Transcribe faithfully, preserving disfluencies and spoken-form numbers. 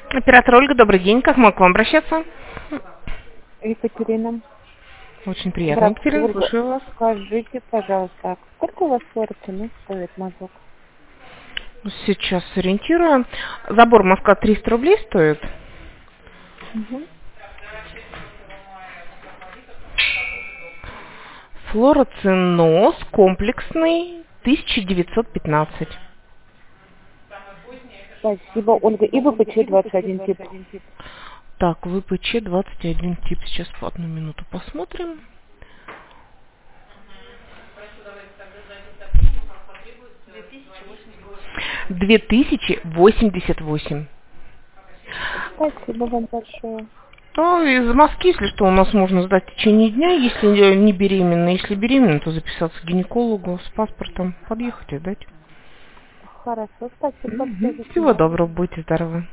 Оператор Ольга, добрый день. Как могу к вам обращаться? Екатерина. Очень приятно, Здравствуйте, Екатерина, Ольга. слушаю вас. Скажите, пожалуйста, сколько у вас флора цены стоит мазок? Сейчас ориентирую. Забор Москва триста рублей стоит. Угу. Флороценоз комплексный тысяча девятьсот пятнадцать. Спасибо, Ольга. И ВПЧ двадцать один тип. Так, ВПЧ двадцать один тип. Сейчас по одну минуту посмотрим. две тысячи восемьдесят восемь. Спасибо вам большое. Ну, из Москвы, если что, у нас можно сдать в течение дня, если не беременна. Если беременна, то записаться к гинекологу с паспортом, подъехать и сдать. Хорошо, спасибо. Всего доброго, будьте здоровы.